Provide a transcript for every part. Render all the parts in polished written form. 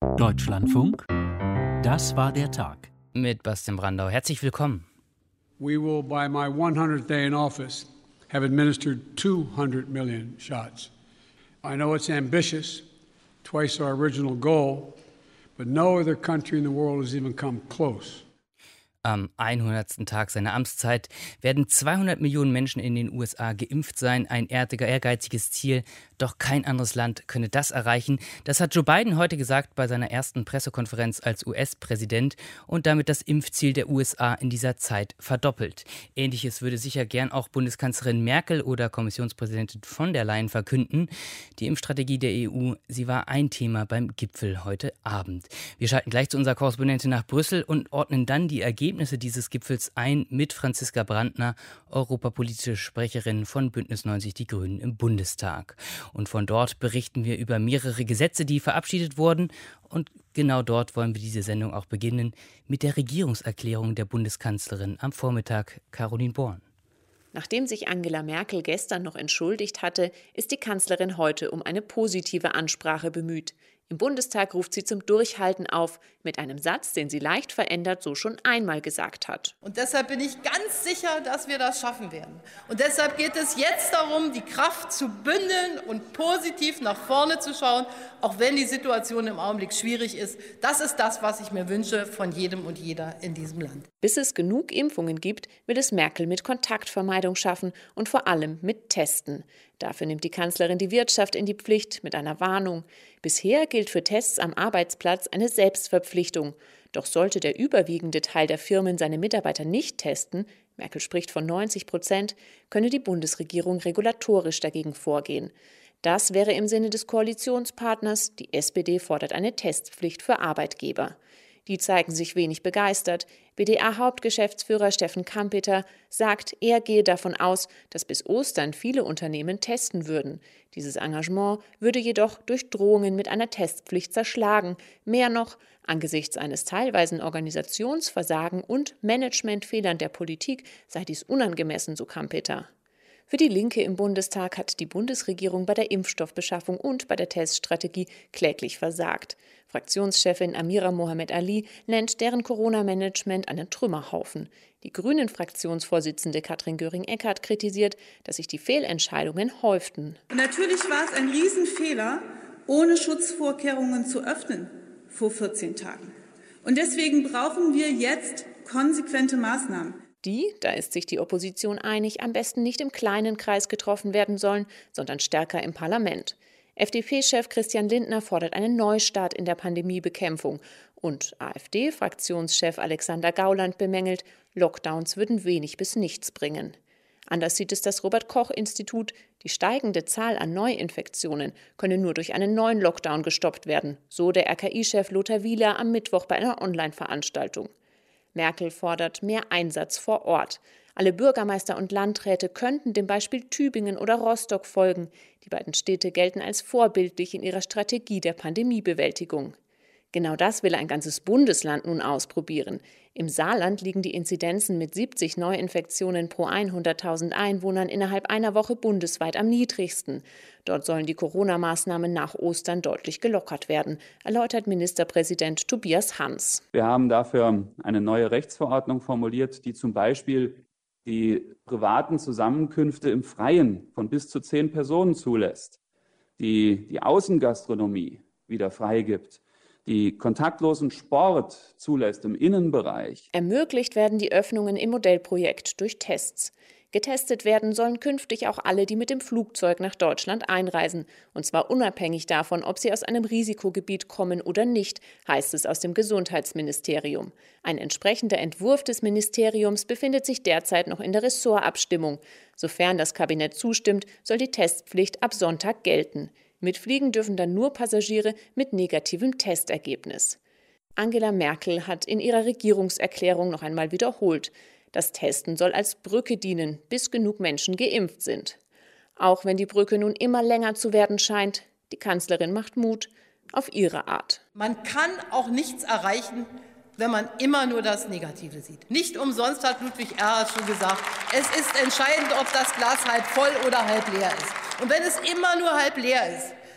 Deutschlandfunk, das war der Tag. Mit Bastian Brandau. Herzlich willkommen. We will, by my 100th day in office, have administered 200 million shots. I know it's ambitious, twice our original goal, but no other country in the world has even come close. Am 100. Tag seiner Amtszeit werden 200 Millionen Menschen in den USA geimpft sein. Ein ehrgeiziges Ziel, doch kein anderes Land könne das erreichen. Das hat Joe Biden heute gesagt bei seiner ersten Pressekonferenz als US-Präsident und damit das Impfziel der USA in dieser Zeit verdoppelt. Ähnliches würde sicher gern auch Bundeskanzlerin Merkel oder Kommissionspräsidentin von der Leyen verkünden. Die Impfstrategie der EU, sie war ein Thema beim Gipfel heute Abend. Wir schalten gleich zu unserer Korrespondentin nach Brüssel und ordnen dann die Ergebnisse dieses Gipfels ein mit Franziska Brandner, europapolitische Sprecherin von Bündnis 90 Die Grünen im Bundestag. Und von dort berichten wir über mehrere Gesetze, die verabschiedet wurden. Und genau dort wollen wir diese Sendung auch beginnen mit der Regierungserklärung der Bundeskanzlerin am Vormittag, Caroline Born. Nachdem sich Angela Merkel gestern noch entschuldigt hatte, ist die Kanzlerin heute um eine positive Ansprache bemüht. Im Bundestag ruft sie zum Durchhalten auf, mit einem Satz, den sie leicht verändert so schon einmal gesagt hat. Und deshalb bin ich ganz sicher, dass wir das schaffen werden. Und deshalb geht es jetzt darum, die Kraft zu bündeln und positiv nach vorne zu schauen, auch wenn die Situation im Augenblick schwierig ist. Das ist das, was ich mir wünsche von jedem und jeder in diesem Land. Bis es genug Impfungen gibt, will es Merkel mit Kontaktvermeidung schaffen und vor allem mit Testen. Dafür nimmt die Kanzlerin die Wirtschaft in die Pflicht mit einer Warnung. Bisher gilt für Tests am Arbeitsplatz eine Selbstverpflichtung. Doch sollte der überwiegende Teil der Firmen seine Mitarbeiter nicht testen, Merkel spricht von 90%, könne die Bundesregierung regulatorisch dagegen vorgehen. Das wäre im Sinne des Koalitionspartners. Die SPD fordert eine Testpflicht für Arbeitgeber. Die zeigen sich wenig begeistert. BDA-Hauptgeschäftsführer Steffen Kampeter sagt, er gehe davon aus, dass bis Ostern viele Unternehmen testen würden. Dieses Engagement würde jedoch durch Drohungen mit einer Testpflicht zerschlagen. Mehr noch, angesichts eines teilweisen Organisationsversagen und Managementfehlern der Politik sei dies unangemessen, so Kampeter. Für die Linke im Bundestag hat die Bundesregierung bei der Impfstoffbeschaffung und bei der Teststrategie kläglich versagt. Fraktionschefin Amira Mohamed Ali nennt deren Corona-Management einen Trümmerhaufen. Die Grünen-Fraktionsvorsitzende Katrin Göring-Eckardt kritisiert, dass sich die Fehlentscheidungen häuften. Und natürlich war es ein Riesenfehler, ohne Schutzvorkehrungen zu öffnen vor 14 Tagen. Und deswegen brauchen wir jetzt konsequente Maßnahmen. Die, da ist sich die Opposition einig, am besten nicht im kleinen Kreis getroffen werden sollen, sondern stärker im Parlament. FDP-Chef Christian Lindner fordert einen Neustart in der Pandemiebekämpfung und AfD-Fraktionschef Alexander Gauland bemängelt, Lockdowns würden wenig bis nichts bringen. Anders sieht es das Robert-Koch-Institut. Die steigende Zahl an Neuinfektionen könne nur durch einen neuen Lockdown gestoppt werden, so der RKI-Chef Lothar Wieler am Mittwoch bei einer Online-Veranstaltung. Merkel fordert mehr Einsatz vor Ort. Alle Bürgermeister und Landräte könnten dem Beispiel Tübingen oder Rostock folgen. Die beiden Städte gelten als vorbildlich in ihrer Strategie der Pandemiebewältigung. Genau das will ein ganzes Bundesland nun ausprobieren. Im Saarland liegen die Inzidenzen mit 70 Neuinfektionen pro 100.000 Einwohnern innerhalb einer Woche bundesweit am niedrigsten. Dort sollen die Corona-Maßnahmen nach Ostern deutlich gelockert werden, erläutert Ministerpräsident Tobias Hans. Wir haben dafür eine neue Rechtsverordnung formuliert, die zum Beispiel die privaten Zusammenkünfte im Freien von bis zu 10 Personen zulässt, die Außengastronomie wieder freigibt, die kontaktlosen Sport zulässt im Innenbereich. Ermöglicht werden die Öffnungen im Modellprojekt durch Tests. Getestet werden sollen künftig auch alle, die mit dem Flugzeug nach Deutschland einreisen. Und zwar unabhängig davon, ob sie aus einem Risikogebiet kommen oder nicht, heißt es aus dem Gesundheitsministerium. Ein entsprechender Entwurf des Ministeriums befindet sich derzeit noch in der Ressortabstimmung. Sofern das Kabinett zustimmt, soll die Testpflicht ab Sonntag gelten. Mitfliegen dürfen dann nur Passagiere mit negativem Testergebnis. Angela Merkel hat in ihrer Regierungserklärung noch einmal wiederholt, das Testen soll als Brücke dienen, bis genug Menschen geimpft sind. Auch wenn die Brücke nun immer länger zu werden scheint, die Kanzlerin macht Mut auf ihre Art. Man kann auch nichts erreichen, wenn man immer nur das Negative sieht. Nicht umsonst hat Ludwig Erhard schon gesagt, es ist entscheidend, ob das Glas halb voll oder halb leer ist. Und wenn es immer nur halb leer ist,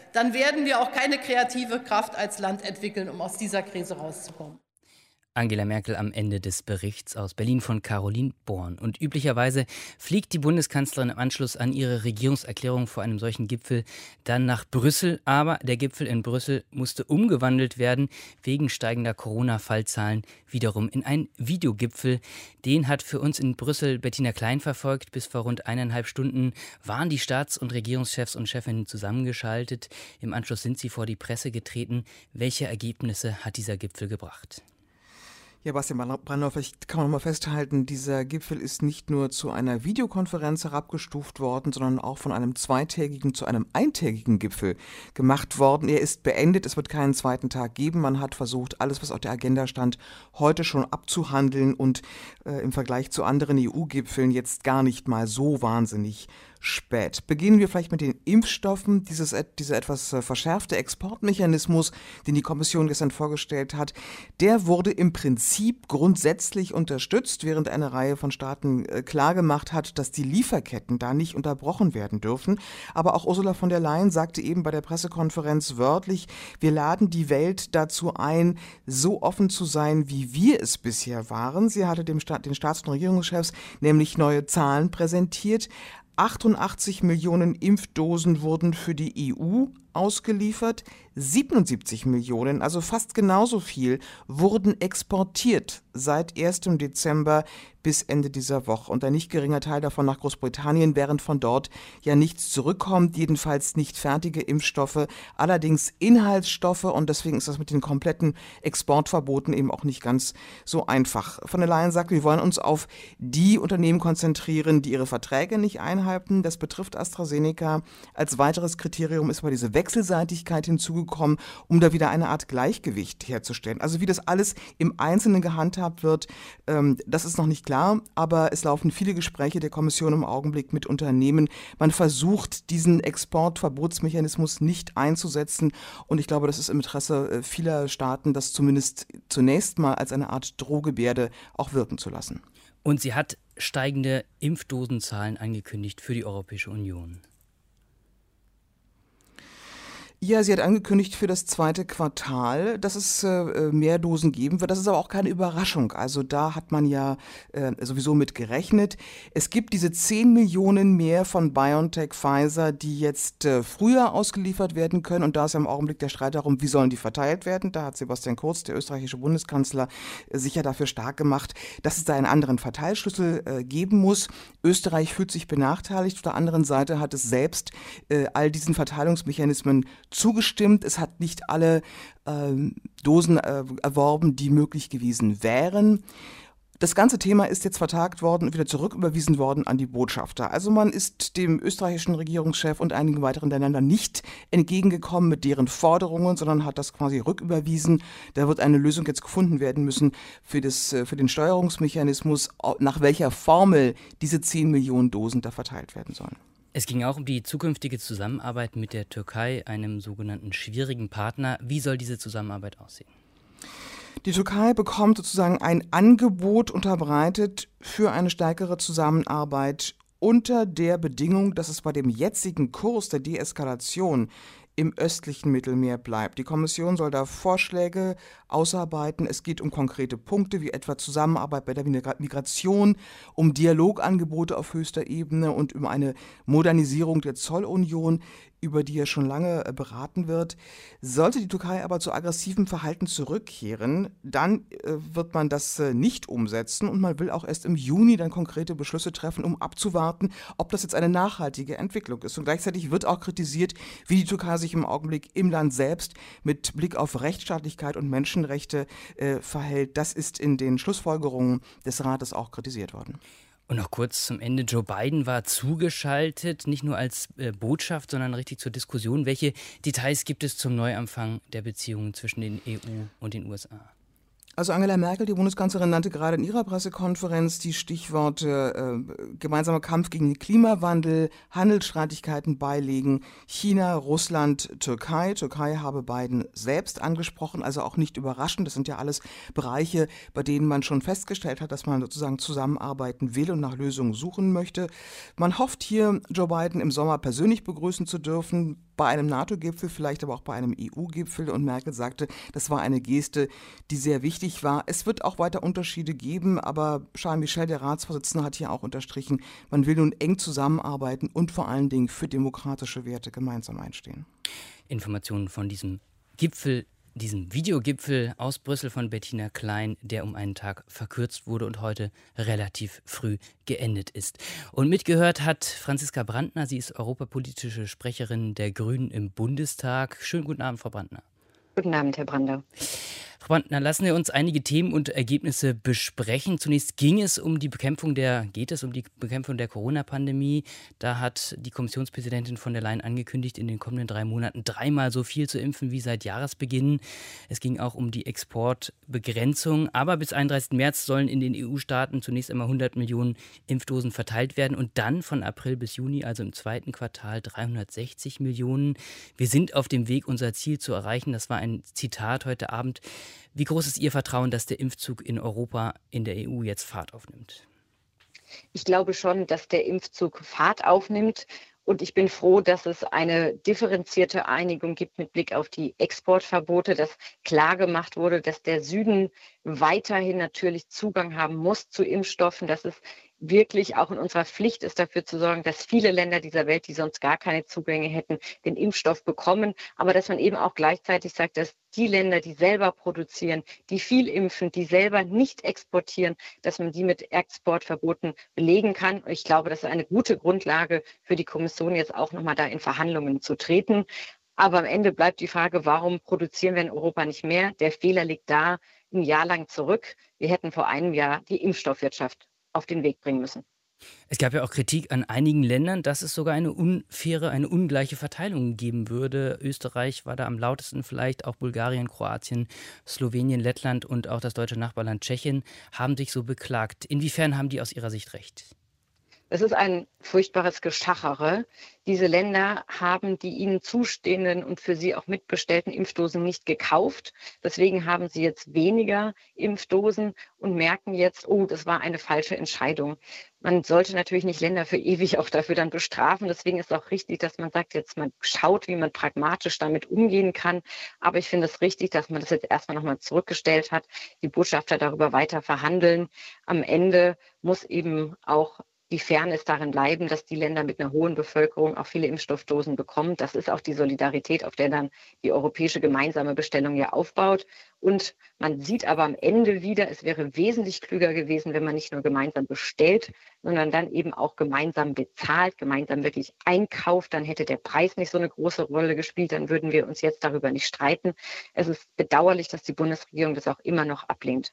dann werden wir auch keine kreative Kraft als Land entwickeln, um aus dieser Krise rauszukommen. Angela Merkel am Ende des Berichts aus Berlin von Caroline Born. Und üblicherweise fliegt die Bundeskanzlerin im Anschluss an ihre Regierungserklärung vor einem solchen Gipfel dann nach Brüssel. Aber der Gipfel in Brüssel musste umgewandelt werden, wegen steigender Corona-Fallzahlen wiederum in einen Videogipfel. Den hat für uns in Brüssel Bettina Klein verfolgt. Bis vor rund 1,5 Stunden waren die Staats- und Regierungschefs und Chefinnen zusammengeschaltet. Im Anschluss sind sie vor die Presse getreten. Welche Ergebnisse hat dieser Gipfel gebracht? Ja, Bastian Brandorf, vielleicht kann man mal festhalten, dieser Gipfel ist nicht nur zu einer Videokonferenz herabgestuft worden, sondern auch von einem zweitägigen zu einem eintägigen Gipfel gemacht worden. Er ist beendet, es wird keinen zweiten Tag geben. Man hat versucht, alles, was auf der Agenda stand, heute schon abzuhandeln und im Vergleich zu anderen EU-Gipfeln jetzt gar nicht mal so wahnsinnig spät. Beginnen wir vielleicht mit den Impfstoffen. Dieser etwas verschärfte Exportmechanismus, den die Kommission gestern vorgestellt hat, der wurde im Prinzip grundsätzlich unterstützt, während eine Reihe von Staaten klargemacht hat, dass die Lieferketten da nicht unterbrochen werden dürfen. Aber auch Ursula von der Leyen sagte eben bei der Pressekonferenz wörtlich, wir laden die Welt dazu ein, so offen zu sein, wie wir es bisher waren. Sie hatte den Staats- und Regierungschefs nämlich neue Zahlen präsentiert. 88 Millionen Impfdosen wurden für die EU ausgeliefert, 77 Millionen, also fast genauso viel, wurden exportiert seit 1. Dezember bis Ende dieser Woche. Und ein nicht geringer Teil davon nach Großbritannien, während von dort ja nichts zurückkommt, jedenfalls nicht fertige Impfstoffe, allerdings Inhaltsstoffe, und deswegen ist das mit den kompletten Exportverboten eben auch nicht ganz so einfach. Von der Leyen sagt, wir wollen uns auf die Unternehmen konzentrieren, die ihre Verträge nicht einhalten. Das betrifft AstraZeneca. Als weiteres Kriterium ist aber diese Wechselseitigkeit hinzugekommen, um da wieder eine Art Gleichgewicht herzustellen. Also wie das alles im Einzelnen gehandhabt wird, das ist noch nicht klar, aber es laufen viele Gespräche der Kommission im Augenblick mit Unternehmen. Man versucht, diesen Exportverbotsmechanismus nicht einzusetzen, und ich glaube, das ist im Interesse vieler Staaten, das zumindest zunächst mal als eine Art Drohgebärde auch wirken zu lassen. Und sie hat steigende Impfdosenzahlen angekündigt für die Europäische Union. Ja, sie hat angekündigt für das zweite Quartal, dass es mehr Dosen geben wird. Das ist aber auch keine Überraschung. Also da hat man ja sowieso mit gerechnet. Es gibt diese 10 Millionen mehr von BioNTech, Pfizer, die jetzt früher ausgeliefert werden können. Und da ist ja im Augenblick der Streit darum, wie sollen die verteilt werden. Da hat Sebastian Kurz, der österreichische Bundeskanzler, sich ja dafür stark gemacht, dass es da einen anderen Verteilschlüssel geben muss. Österreich fühlt sich benachteiligt. Auf der anderen Seite hat es selbst all diesen Verteilungsmechanismen zugestimmt. Es hat nicht alle Dosen erworben, die möglich gewesen wären. Das ganze Thema ist jetzt vertagt worden und wieder zurücküberwiesen worden an die Botschafter. Also man ist dem österreichischen Regierungschef und einigen weiteren Ländern nicht entgegengekommen mit deren Forderungen, sondern hat das quasi rücküberwiesen. Da wird eine Lösung jetzt gefunden werden müssen für den Steuerungsmechanismus, nach welcher Formel diese 10 Millionen Dosen da verteilt werden sollen. Es ging auch um die zukünftige Zusammenarbeit mit der Türkei, einem sogenannten schwierigen Partner. Wie soll diese Zusammenarbeit aussehen? Die Türkei bekommt sozusagen ein Angebot unterbreitet für eine stärkere Zusammenarbeit unter der Bedingung, dass es bei dem jetzigen Kurs der Deeskalation im östlichen Mittelmeer bleibt. Die Kommission soll da Vorschläge ausarbeiten. Es geht um konkrete Punkte, wie etwa Zusammenarbeit bei der Migration, um Dialogangebote auf höchster Ebene und um eine Modernisierung der Zollunion, über die ja schon lange beraten wird. Sollte die Türkei aber zu aggressivem Verhalten zurückkehren, dann wird man das nicht umsetzen, und man will auch erst im Juni dann konkrete Beschlüsse treffen, um abzuwarten, ob das jetzt eine nachhaltige Entwicklung ist. Und gleichzeitig wird auch kritisiert, wie die Türkei sich im Augenblick im Land selbst mit Blick auf Rechtsstaatlichkeit und Menschenrechte verhält. Das ist in den Schlussfolgerungen des Rates auch kritisiert worden. Und noch kurz zum Ende. Joe Biden war zugeschaltet, nicht nur als Botschaft, sondern richtig zur Diskussion. Welche Details gibt es zum Neuanfang der Beziehungen zwischen den EU und den USA? Also Angela Merkel, die Bundeskanzlerin, nannte gerade in ihrer Pressekonferenz die Stichworte gemeinsamer Kampf gegen den Klimawandel, Handelsstreitigkeiten beilegen, China, Russland, Türkei. Türkei habe Biden selbst angesprochen, also auch nicht überraschend. Das sind ja alles Bereiche, bei denen man schon festgestellt hat, dass man sozusagen zusammenarbeiten will und nach Lösungen suchen möchte. Man hofft hier, Joe Biden im Sommer persönlich begrüßen zu dürfen, bei einem NATO-Gipfel, vielleicht aber auch bei einem EU-Gipfel. Und Merkel sagte, das war eine Geste, die sehr wichtig war. Es wird auch weiter Unterschiede geben, aber Charles Michel, der Ratsvorsitzende, hat hier auch unterstrichen, man will nun eng zusammenarbeiten und vor allen Dingen für demokratische Werte gemeinsam einstehen. Informationen von diesem Gipfel, diesem Videogipfel aus Brüssel von Bettina Klein, der um einen Tag verkürzt wurde und heute relativ früh geendet ist. Und mitgehört hat Franziska Brandner, sie ist europapolitische Sprecherin der Grünen im Bundestag. Schönen guten Abend, Frau Brandner. Guten Abend, Herr Brandau. Frau Brandner, lassen wir uns einige Themen und Ergebnisse besprechen. Zunächst geht es um die Bekämpfung der Corona-Pandemie. Da hat die Kommissionspräsidentin von der Leyen angekündigt, in den kommenden 3 Monaten 3-mal so viel zu impfen wie seit Jahresbeginn. Es ging auch um die Exportbegrenzung. Aber bis 31. März sollen in den EU-Staaten zunächst einmal 100 Millionen Impfdosen verteilt werden und dann von April bis Juni, also im zweiten Quartal, 360 Millionen. Wir sind auf dem Weg, unser Ziel zu erreichen. Das war ein Zitat heute Abend. Wie groß ist Ihr Vertrauen, dass der Impfzug in Europa, in der EU jetzt Fahrt aufnimmt? Ich glaube schon, dass der Impfzug Fahrt aufnimmt. Und ich bin froh, dass es eine differenzierte Einigung gibt mit Blick auf die Exportverbote, dass klar gemacht wurde, dass der Süden weiterhin natürlich Zugang haben muss zu Impfstoffen, dass es wirklich auch in unserer Pflicht ist, dafür zu sorgen, dass viele Länder dieser Welt, die sonst gar keine Zugänge hätten, den Impfstoff bekommen. Aber dass man eben auch gleichzeitig sagt, dass die Länder, die selber produzieren, die viel impfen, die selber nicht exportieren, dass man die mit Exportverboten belegen kann. Und ich glaube, das ist eine gute Grundlage für die Kommission, jetzt auch nochmal da in Verhandlungen zu treten. Aber am Ende bleibt die Frage, warum produzieren wir in Europa nicht mehr? Der Fehler liegt da ein Jahr lang zurück. Wir hätten vor einem Jahr die Impfstoffwirtschaft auf den Weg bringen müssen. Es gab ja auch Kritik an einigen Ländern, dass es sogar eine unfaire, eine ungleiche Verteilung geben würde. Österreich war da am lautesten vielleicht, auch Bulgarien, Kroatien, Slowenien, Lettland und auch das deutsche Nachbarland Tschechien haben sich so beklagt. Inwiefern haben die aus Ihrer Sicht recht? Es ist ein furchtbares Geschachere. Diese Länder haben die ihnen zustehenden und für sie auch mitbestellten Impfdosen nicht gekauft. Deswegen haben sie jetzt weniger Impfdosen und merken jetzt, oh, das war eine falsche Entscheidung. Man sollte natürlich nicht Länder für ewig auch dafür dann bestrafen. Deswegen ist es auch richtig, dass man sagt, jetzt man schaut, wie man pragmatisch damit umgehen kann. Aber ich finde es richtig, dass man das jetzt erstmal nochmal zurückgestellt hat. Die Botschafter darüber weiter verhandeln. Am Ende muss eben auch die Fairness darin bleiben, dass die Länder mit einer hohen Bevölkerung auch viele Impfstoffdosen bekommen. Das ist auch die Solidarität, auf der dann die europäische gemeinsame Bestellung ja aufbaut. Und man sieht aber am Ende wieder, es wäre wesentlich klüger gewesen, wenn man nicht nur gemeinsam bestellt, sondern dann eben auch gemeinsam bezahlt, gemeinsam wirklich einkauft. Dann hätte der Preis nicht so eine große Rolle gespielt. Dann würden wir uns jetzt darüber nicht streiten. Es ist bedauerlich, dass die Bundesregierung das auch immer noch ablehnt.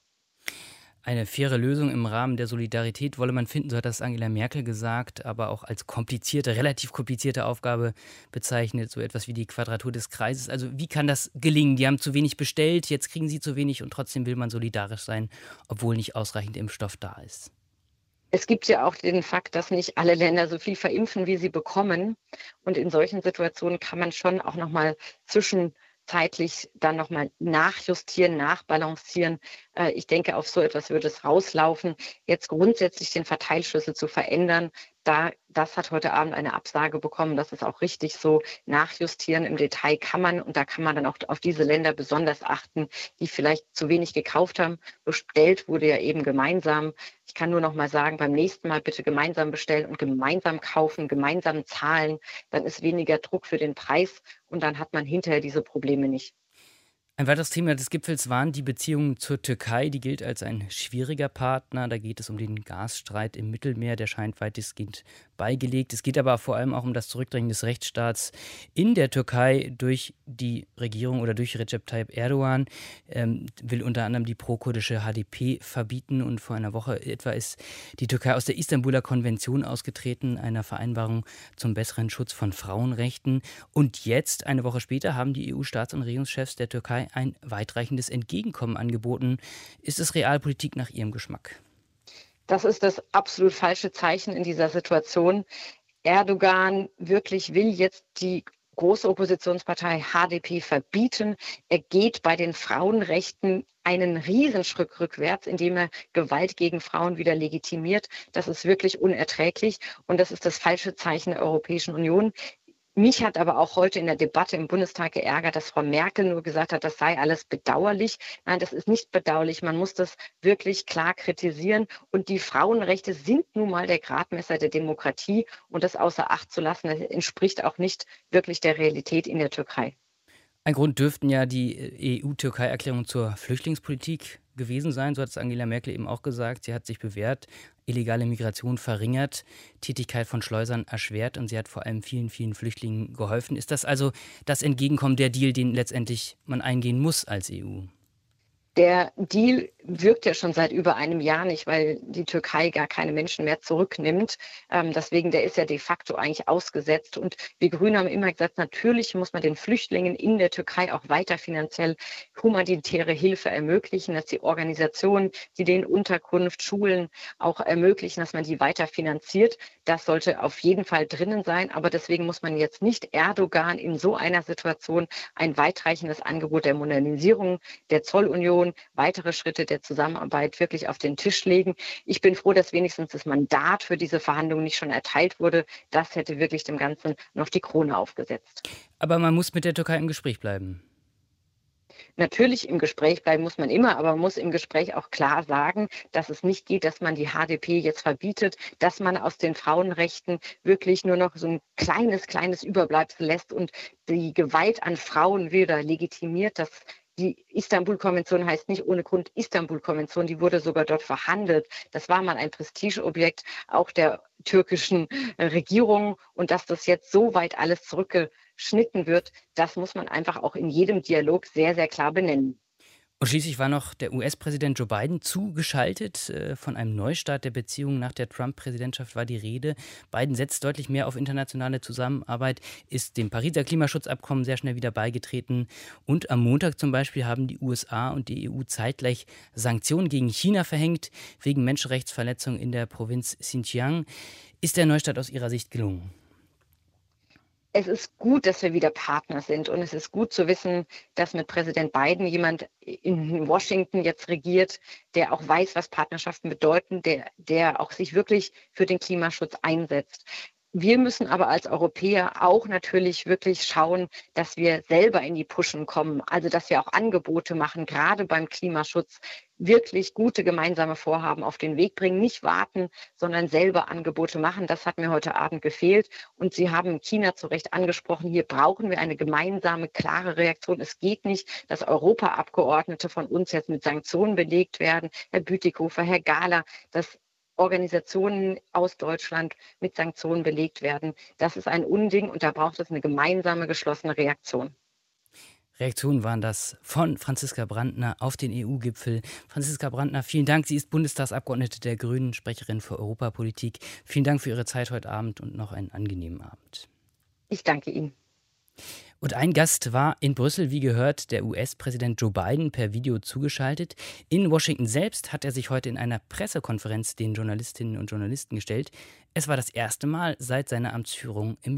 Eine faire Lösung im Rahmen der Solidarität wolle man finden, so hat das Angela Merkel gesagt, aber auch als komplizierte, relativ komplizierte Aufgabe bezeichnet, so etwas wie die Quadratur des Kreises. Also wie kann das gelingen? Die haben zu wenig bestellt, jetzt kriegen sie zu wenig und trotzdem will man solidarisch sein, obwohl nicht ausreichend Impfstoff da ist. Es gibt ja auch den Fakt, dass nicht alle Länder so viel verimpfen, wie sie bekommen. Und in solchen Situationen kann man schon auch nochmal zwischenzeitlich dann nochmal nachjustieren, nachbalancieren. Ich denke, auf so etwas würde es rauslaufen. Jetzt grundsätzlich den Verteilschlüssel zu verändern, das hat heute Abend eine Absage bekommen. Das ist auch richtig so. Nachjustieren im Detail kann man und da kann man dann auch auf diese Länder besonders achten, die vielleicht zu wenig gekauft haben. Bestellt wurde ja eben gemeinsam. Ich kann nur noch mal sagen, beim nächsten Mal bitte gemeinsam bestellen und gemeinsam kaufen, gemeinsam zahlen. Dann ist weniger Druck für den Preis und dann hat man hinterher diese Probleme nicht. Ein weiteres Thema des Gipfels waren die Beziehungen zur Türkei. Die gilt als ein schwieriger Partner. Da geht es um den Gasstreit im Mittelmeer. Der scheint weitestgehend beigelegt. Es geht aber vor allem auch um das Zurückdrängen des Rechtsstaats in der Türkei durch die Regierung oder durch Recep Tayyip Erdogan. Will unter anderem die pro-kurdische HDP verbieten. Und vor einer Woche etwa ist die Türkei aus der Istanbuler Konvention ausgetreten, einer Vereinbarung zum besseren Schutz von Frauenrechten. Und jetzt, eine Woche später, haben die EU-Staats- und Regierungschefs der Türkei Türkei ein weitreichendes Entgegenkommen angeboten. Ist es Realpolitik nach Ihrem Geschmack? Das ist das absolut falsche Zeichen in dieser Situation. Erdogan wirklich will jetzt die große Oppositionspartei HDP verbieten. Er geht bei den Frauenrechten einen Riesenschritt rückwärts, indem er Gewalt gegen Frauen wieder legitimiert. Das ist wirklich unerträglich und das ist das falsche Zeichen der Europäischen Union. Mich hat aber auch heute in der Debatte im Bundestag geärgert, dass Frau Merkel nur gesagt hat, das sei alles bedauerlich. Nein, das ist nicht bedauerlich. Man muss das wirklich klar kritisieren. Und die Frauenrechte sind nun mal der Gradmesser der Demokratie. Und das außer Acht zu lassen, das entspricht auch nicht wirklich der Realität in der Türkei. Ein Grund dürften ja die EU-Türkei-Erklärung zur Flüchtlingspolitik gewesen sein. So hat es Angela Merkel eben auch gesagt. Sie hat sich bewährt, illegale Migration verringert, Tätigkeit von Schleusern erschwert und sie hat vor allem vielen, vielen Flüchtlingen geholfen. Ist das also das Entgegenkommen, der Deal, den letztendlich man eingehen muss als EU? Der Deal wirkt ja schon seit über einem Jahr nicht, weil die Türkei gar keine Menschen mehr zurücknimmt. Deswegen, der ist ja de facto eigentlich ausgesetzt. Und wir Grünen haben immer gesagt, natürlich muss man den Flüchtlingen in der Türkei auch weiter finanziell humanitäre Hilfe ermöglichen, dass die Organisationen, die den Unterkunft, Schulen auch ermöglichen, dass man die weiter finanziert. Das sollte auf jeden Fall drinnen sein. Aber deswegen muss man jetzt nicht Erdogan in so einer Situation ein weitreichendes Angebot der Modernisierung, der Zollunion, weitere Schritte der Zusammenarbeit wirklich auf den Tisch legen. Ich bin froh, dass wenigstens das Mandat für diese Verhandlungen nicht schon erteilt wurde. Das hätte wirklich dem Ganzen noch die Krone aufgesetzt. Aber man muss mit der Türkei im Gespräch bleiben. Natürlich im Gespräch bleiben muss man immer, aber man muss im Gespräch auch klar sagen, dass es nicht geht, dass man die HDP jetzt verbietet, dass man aus den Frauenrechten wirklich nur noch so ein kleines Überbleibsel lässt und die Gewalt an Frauen wieder legitimiert. Die Istanbul-Konvention heißt nicht ohne Grund Istanbul-Konvention, die wurde sogar dort verhandelt. Das war mal ein Prestigeobjekt auch der türkischen Regierung. Und dass das jetzt so weit alles zurückgeschnitten wird, das muss man einfach auch in jedem Dialog sehr, sehr klar benennen. Und schließlich war noch der US-Präsident Joe Biden zugeschaltet. Von einem Neustart der Beziehungen nach der Trump-Präsidentschaft war die Rede. Biden setzt deutlich mehr auf internationale Zusammenarbeit, ist dem Pariser Klimaschutzabkommen sehr schnell wieder beigetreten. Und am Montag zum Beispiel haben die USA und die EU zeitgleich Sanktionen gegen China verhängt, wegen Menschenrechtsverletzungen in der Provinz Xinjiang. Ist der Neustart aus Ihrer Sicht gelungen? Es ist gut, dass wir wieder Partner sind und es ist gut zu wissen, dass mit Präsident Biden jemand in Washington jetzt regiert, der auch weiß, was Partnerschaften bedeuten, der auch sich wirklich für den Klimaschutz einsetzt. Wir müssen aber als Europäer auch natürlich wirklich schauen, dass wir selber in die Pushen kommen, also dass wir auch Angebote machen, gerade beim Klimaschutz, wirklich gute gemeinsame Vorhaben auf den Weg bringen, nicht warten, sondern selber Angebote machen. Das hat mir heute Abend gefehlt. Und Sie haben China zu Recht angesprochen. Hier brauchen wir eine gemeinsame, klare Reaktion. Es geht nicht, dass Europaabgeordnete von uns jetzt mit Sanktionen belegt werden. Herr Bütikofer, Herr Gahler, dass Organisationen aus Deutschland mit Sanktionen belegt werden. Das ist ein Unding und da braucht es eine gemeinsame, geschlossene Reaktion. Reaktionen waren das von Franziska Brandner auf den EU-Gipfel. Franziska Brandner, vielen Dank. Sie ist Bundestagsabgeordnete der Grünen, Sprecherin für Europapolitik. Vielen Dank für Ihre Zeit heute Abend und noch einen angenehmen Abend. Ich danke Ihnen. Und ein Gast war in Brüssel, wie gehört, der US-Präsident Joe Biden per Video zugeschaltet. In Washington selbst hat er sich heute in einer Pressekonferenz den Journalistinnen und Journalisten gestellt. Es war das erste Mal seit seiner Amtseinführung im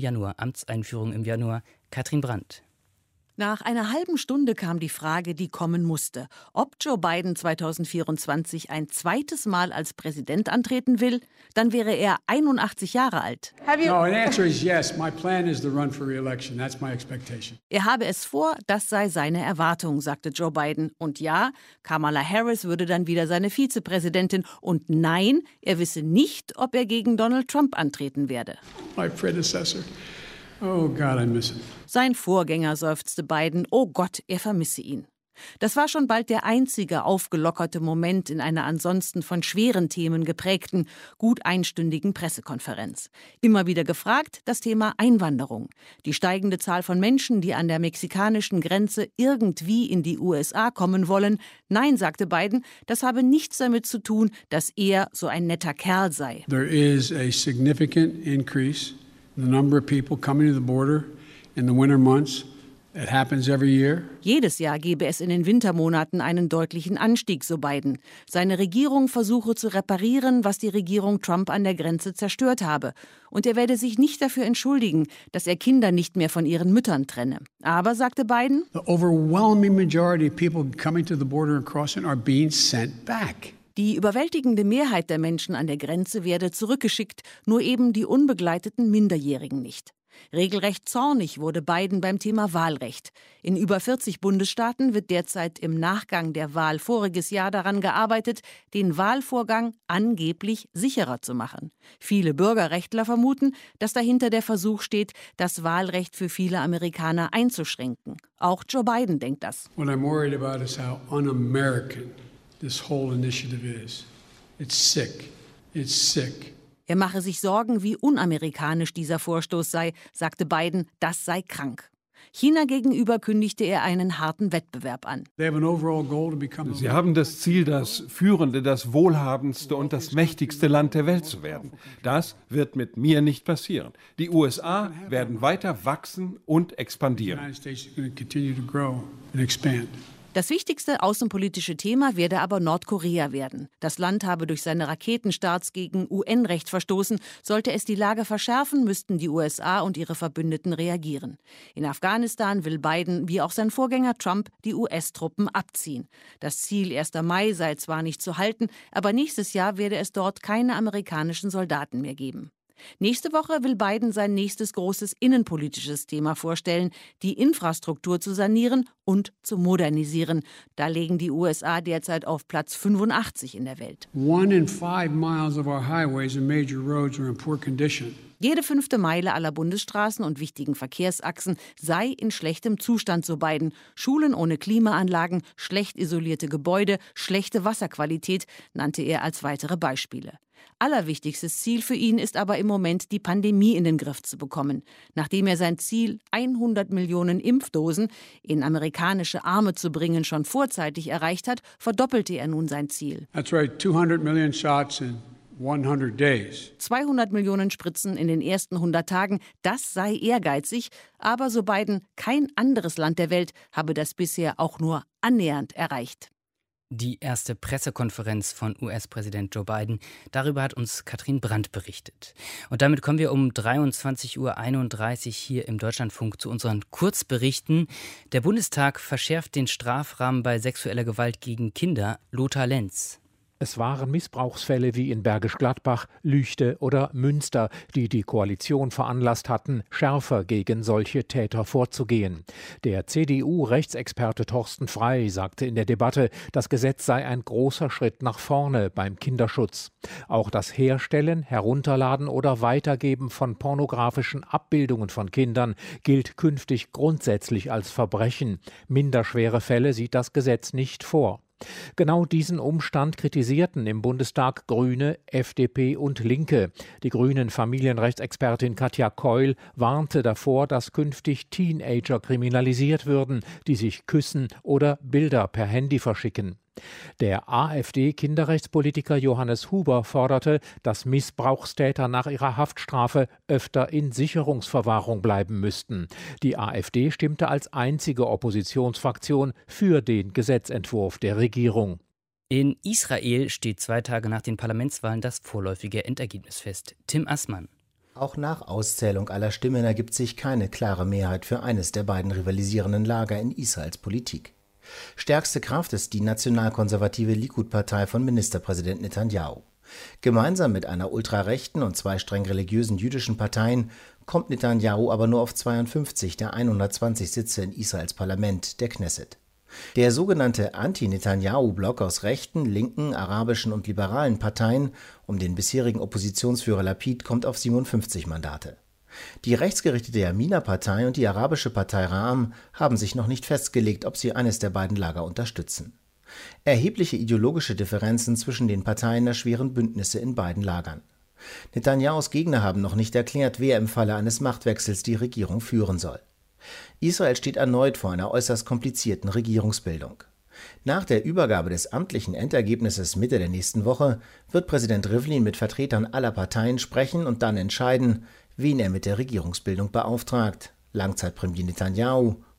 Januar. Katrin Brandt. Nach einer halben Stunde kam die Frage, die kommen musste, ob Joe Biden 2024 ein zweites Mal als Präsident antreten will. Dann wäre er 81 Jahre alt. No, the answer is yes. My plan is to run for re-election. That's my expectation. Er habe es vor, das sei seine Erwartung, sagte Joe Biden. Und ja, Kamala Harris würde dann wieder seine Vizepräsidentin. Und nein, er wisse nicht, ob er gegen Donald Trump antreten werde. My predecessor. Oh God, I miss him. Sein Vorgänger, seufzte Biden. Oh Gott, er vermisse ihn. Das war schon bald der einzige aufgelockerte Moment in einer ansonsten von schweren Themen geprägten, gut einstündigen Pressekonferenz. Immer wieder gefragt das Thema Einwanderung. Die steigende Zahl von Menschen, die an der mexikanischen Grenze irgendwie in die USA kommen wollen. Nein, sagte Biden, das habe nichts damit zu tun, dass er so ein netter Kerl sei. There is a significant increase in the number of people coming to the border in the winter months It happens every year. Jedes Jahr gebe es in den Wintermonaten einen deutlichen Anstieg, so Biden. Seine Regierung versuche zu reparieren, was die Regierung Trump an der Grenze zerstört habe. Und er werde sich nicht dafür entschuldigen, dass er Kinder nicht mehr von ihren Müttern trenne. Aber, sagte Biden, The overwhelming majority of people coming to the border and crossing are being sent back. die überwältigende Mehrheit der Menschen an der Grenze werde zurückgeschickt, nur eben die unbegleiteten Minderjährigen nicht. Regelrecht zornig wurde Biden beim Thema Wahlrecht. In über 40 Bundesstaaten wird derzeit im Nachgang der Wahl voriges Jahr daran gearbeitet, den Wahlvorgang angeblich sicherer zu machen. Viele Bürgerrechtler vermuten, dass dahinter der Versuch steht, das Wahlrecht für viele Amerikaner einzuschränken. Auch Joe Biden denkt das. What I'm worried about is how un-American this whole initiative is. It's sick. It's sick. Er mache sich Sorgen, wie unamerikanisch dieser Vorstoß sei, sagte Biden, das sei krank. China gegenüber kündigte er einen harten Wettbewerb an. Sie haben das Ziel, das führende, das wohlhabendste und das mächtigste Land der Welt zu werden. Das wird mit mir nicht passieren. Die USA werden weiter wachsen und expandieren. Das wichtigste außenpolitische Thema werde aber Nordkorea werden. Das Land habe durch seine Raketenstarts gegen UN-Recht verstoßen. Sollte es die Lage verschärfen, müssten die USA und ihre Verbündeten reagieren. In Afghanistan will Biden, wie auch sein Vorgänger Trump, die US-Truppen abziehen. Das Ziel 1. Mai sei zwar nicht zu halten, aber nächstes Jahr werde es dort keine amerikanischen Soldaten mehr geben. Nächste Woche will Biden sein nächstes großes innenpolitisches Thema vorstellen, die Infrastruktur zu sanieren und zu modernisieren. Da legen die USA derzeit auf Platz 85 in der Welt. 1 in 5 miles of our highways and major roads are in poor condition. Jede 5. Meile aller Bundesstraßen und wichtigen Verkehrsachsen sei in schlechtem Zustand, so Biden. Schulen ohne Klimaanlagen, schlecht isolierte Gebäude, schlechte Wasserqualität nannte er als weitere Beispiele. Allerwichtigstes Ziel für ihn ist aber im Moment, die Pandemie in den Griff zu bekommen. Nachdem er sein Ziel, 100 Millionen Impfdosen in amerikanische Arme zu bringen, schon vorzeitig erreicht hat, verdoppelte er nun sein Ziel. That's right, 200 million shots in 100 days. 200 Millionen Spritzen in den ersten 100 Tagen, das sei ehrgeizig. Aber, so Biden, kein anderes Land der Welt habe das bisher auch nur annähernd erreicht. Die erste Pressekonferenz von US-Präsident Joe Biden, darüber hat uns Katrin Brandt berichtet. Und damit kommen wir um 23:31 Uhr hier im Deutschlandfunk zu unseren Kurzberichten. Der Bundestag verschärft den Strafrahmen bei sexueller Gewalt gegen Kinder. Lothar Lenz. Es waren Missbrauchsfälle wie in Bergisch Gladbach, Lüchte oder Münster, die die Koalition veranlasst hatten, schärfer gegen solche Täter vorzugehen. Der CDU-Rechtsexperte Thorsten Frey sagte in der Debatte, das Gesetz sei ein großer Schritt nach vorne beim Kinderschutz. Auch das Herstellen, Herunterladen oder Weitergeben von pornografischen Abbildungen von Kindern gilt künftig grundsätzlich als Verbrechen. Minderschwere Fälle sieht das Gesetz nicht vor. Genau diesen Umstand kritisierten im Bundestag Grüne, FDP und Linke. Die Grünen-Familienrechtsexpertin Katja Keul warnte davor, dass künftig Teenager kriminalisiert würden, die sich küssen oder Bilder per Handy verschicken. Der AfD-Kinderrechtspolitiker Johannes Huber forderte, dass Missbrauchstäter nach ihrer Haftstrafe öfter in Sicherungsverwahrung bleiben müssten. Die AfD stimmte als einzige Oppositionsfraktion für den Gesetzentwurf der Regierung. In Israel steht 2 Tage nach den Parlamentswahlen das vorläufige Endergebnis fest. Tim Assmann. Auch nach Auszählung aller Stimmen ergibt sich keine klare Mehrheit für eines der beiden rivalisierenden Lager in Israels Politik. Stärkste Kraft ist die nationalkonservative Likud-Partei von Ministerpräsident Netanyahu. Gemeinsam mit einer ultrarechten und 2 streng religiösen jüdischen Parteien kommt Netanyahu aber nur auf 52 der 120 Sitze in Israels Parlament, der Knesset. Der sogenannte Anti-Netanyahu-Block aus rechten, linken, arabischen und liberalen Parteien um den bisherigen Oppositionsführer Lapid kommt auf 57 Mandate. Die rechtsgerichtete Yamina-Partei und die arabische Partei Ra'am haben sich noch nicht festgelegt, ob sie eines der beiden Lager unterstützen. Erhebliche ideologische Differenzen zwischen den Parteien erschweren Bündnisse in beiden Lagern. Netanyahus Gegner haben noch nicht erklärt, wer im Falle eines Machtwechsels die Regierung führen soll. Israel steht erneut vor einer äußerst komplizierten Regierungsbildung. Nach der Übergabe des amtlichen Endergebnisses Mitte der nächsten Woche wird Präsident Rivlin mit Vertretern aller Parteien sprechen und dann entscheiden, wen er mit der Regierungsbildung beauftragt, Langzeitpremier Netanyahu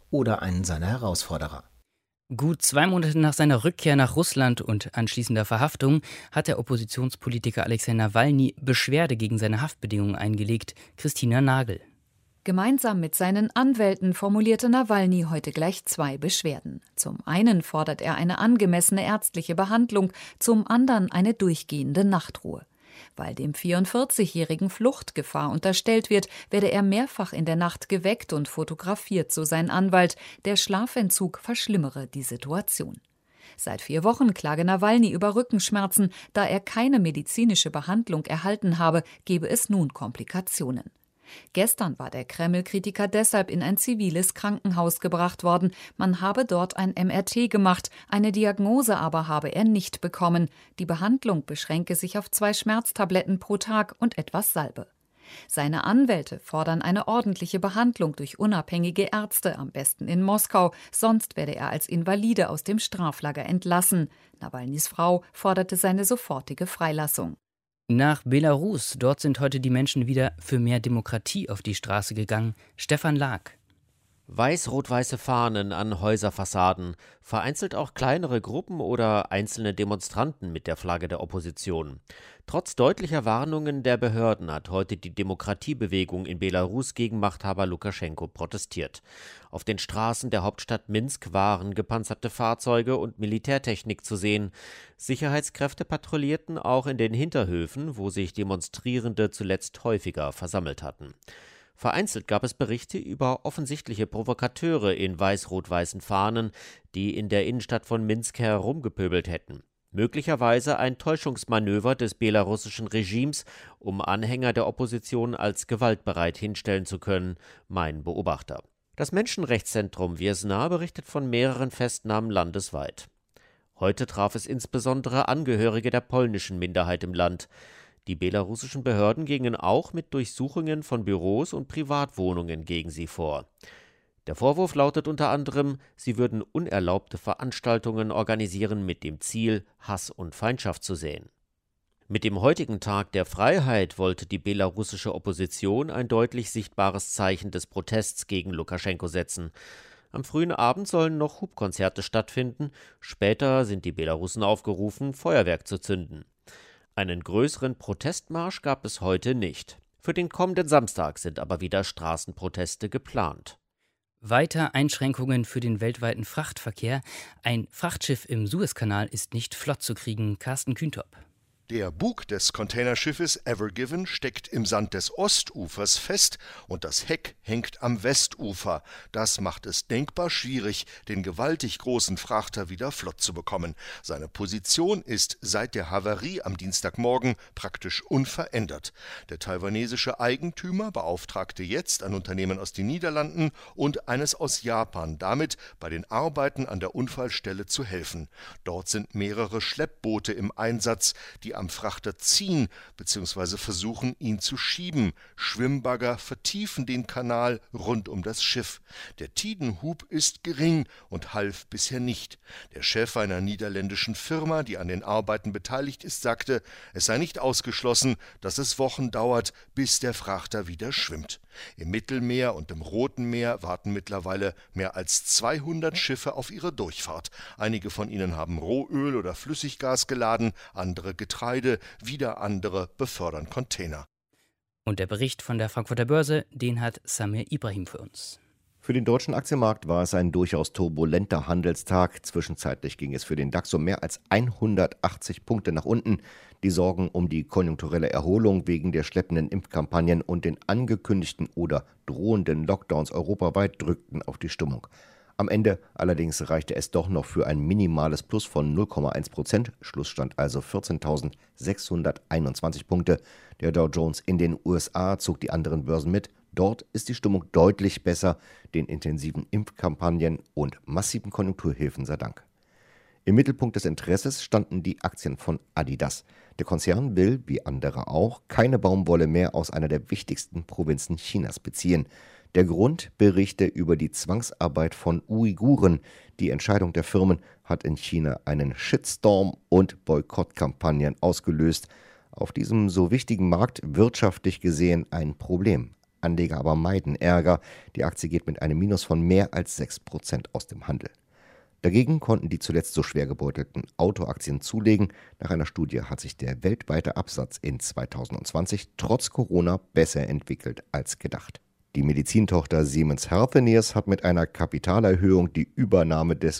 oder einen seiner Herausforderer. Gut 2 Monate nach seiner Rückkehr nach Russland und anschließender Verhaftung hat der Oppositionspolitiker Alexei Nawalny Beschwerde gegen seine Haftbedingungen eingelegt. Christina Nagel. Gemeinsam mit seinen Anwälten formulierte Nawalny heute gleich 2 Beschwerden. Zum einen fordert er eine angemessene ärztliche Behandlung, zum anderen eine durchgehende Nachtruhe. Weil dem 44-Jährigen Fluchtgefahr unterstellt wird, werde er mehrfach in der Nacht geweckt und fotografiert, so sein Anwalt. Der Schlafentzug verschlimmere die Situation. Seit 4 Wochen klage Nawalny über Rückenschmerzen. Da er keine medizinische Behandlung erhalten habe, gebe es nun Komplikationen. Gestern war der Kreml-Kritiker deshalb in ein ziviles Krankenhaus gebracht worden. Man habe dort ein MRT gemacht, eine Diagnose aber habe er nicht bekommen. Die Behandlung beschränke sich auf 2 Schmerztabletten pro Tag und etwas Salbe. Seine Anwälte fordern eine ordentliche Behandlung durch unabhängige Ärzte, am besten in Moskau, sonst werde er als Invalide aus dem Straflager entlassen. Nawalnys Frau forderte seine sofortige Freilassung. Nach Belarus, dort sind heute die Menschen wieder für mehr Demokratie auf die Straße gegangen. Stefan Lag. Weiß-rot-weiße Fahnen an Häuserfassaden, vereinzelt auch kleinere Gruppen oder einzelne Demonstranten mit der Flagge der Opposition. Trotz deutlicher Warnungen der Behörden hat heute die Demokratiebewegung in Belarus gegen Machthaber Lukaschenko protestiert. Auf den Straßen der Hauptstadt Minsk waren gepanzerte Fahrzeuge und Militärtechnik zu sehen. Sicherheitskräfte patrouillierten auch in den Hinterhöfen, wo sich Demonstrierende zuletzt häufiger versammelt hatten. Vereinzelt gab es Berichte über offensichtliche Provokateure in weiß-rot-weißen Fahnen, die in der Innenstadt von Minsk herumgepöbelt hätten. Möglicherweise ein Täuschungsmanöver des belarussischen Regimes, um Anhänger der Opposition als gewaltbereit hinstellen zu können, meinen Beobachter. Das Menschenrechtszentrum Wiesna berichtet von mehreren Festnahmen landesweit. Heute traf es insbesondere Angehörige der polnischen Minderheit im Land. Die belarussischen Behörden gingen auch mit Durchsuchungen von Büros und Privatwohnungen gegen sie vor. Der Vorwurf lautet unter anderem, sie würden unerlaubte Veranstaltungen organisieren mit dem Ziel, Hass und Feindschaft zu säen. Mit dem heutigen Tag der Freiheit wollte die belarussische Opposition ein deutlich sichtbares Zeichen des Protests gegen Lukaschenko setzen. Am frühen Abend sollen noch Hubkonzerte stattfinden, später sind die Belarussen aufgerufen, Feuerwerk zu zünden. Einen größeren Protestmarsch gab es heute nicht. Für den kommenden Samstag sind aber wieder Straßenproteste geplant. Weiter Einschränkungen für den weltweiten Frachtverkehr. Ein Frachtschiff im Suezkanal ist nicht flott zu kriegen. Carsten Kühntop. Der Bug des Containerschiffes Ever Given steckt im Sand des Ostufers fest und das Heck hängt am Westufer. Das macht es denkbar schwierig, den gewaltig großen Frachter wieder flott zu bekommen. Seine Position ist seit der Havarie am Dienstagmorgen praktisch unverändert. Der taiwanesische Eigentümer beauftragte jetzt ein Unternehmen aus den Niederlanden und eines aus Japan, damit bei den Arbeiten an der Unfallstelle zu helfen. Dort sind mehrere Schleppboote im Einsatz, die am Frachter ziehen bzw. versuchen, ihn zu schieben. Schwimmbagger vertiefen den Kanal rund um das Schiff. Der Tidenhub ist gering und half bisher nicht. Der Chef einer niederländischen Firma, die an den Arbeiten beteiligt ist, sagte, es sei nicht ausgeschlossen, dass es Wochen dauert, bis der Frachter wieder schwimmt. Im Mittelmeer und im Roten Meer warten mittlerweile mehr als 200 Schiffe auf ihre Durchfahrt. Einige von ihnen haben Rohöl oder Flüssiggas geladen, andere Getreide, wieder andere befördern Container. Und der Bericht von der Frankfurter Börse, den hat Samir Ibrahim für uns. Für den deutschen Aktienmarkt war es ein durchaus turbulenter Handelstag. Zwischenzeitlich ging es für den DAX um mehr als 180 Punkte nach unten. Die Sorgen um die konjunkturelle Erholung wegen der schleppenden Impfkampagnen und den angekündigten oder drohenden Lockdowns europaweit drückten auf die Stimmung. Am Ende allerdings reichte es doch noch für ein minimales Plus von 0,1%. Schlussstand also 14.621 Punkte. Der Dow Jones in den USA zog die anderen Börsen mit. Dort ist die Stimmung deutlich besser, den intensiven Impfkampagnen und massiven Konjunkturhilfen sei Dank. Im Mittelpunkt des Interesses standen die Aktien von Adidas. Der Konzern will, wie andere auch, keine Baumwolle mehr aus einer der wichtigsten Provinzen Chinas beziehen. Der Grund: Berichte über die Zwangsarbeit von Uiguren. Die Entscheidung der Firmen hat in China einen Shitstorm und Boykottkampagnen ausgelöst. Auf diesem so wichtigen Markt wirtschaftlich gesehen ein Problem. Anleger aber meiden Ärger. Die Aktie geht mit einem Minus von mehr als 6% aus dem Handel. Dagegen konnten die zuletzt so schwer gebeutelten Autoaktien zulegen. Nach einer Studie hat sich der weltweite Absatz in 2020 trotz Corona besser entwickelt als gedacht. Die Medizintochter Siemens Healthineers hat mit einer Kapitalerhöhung die Übernahme des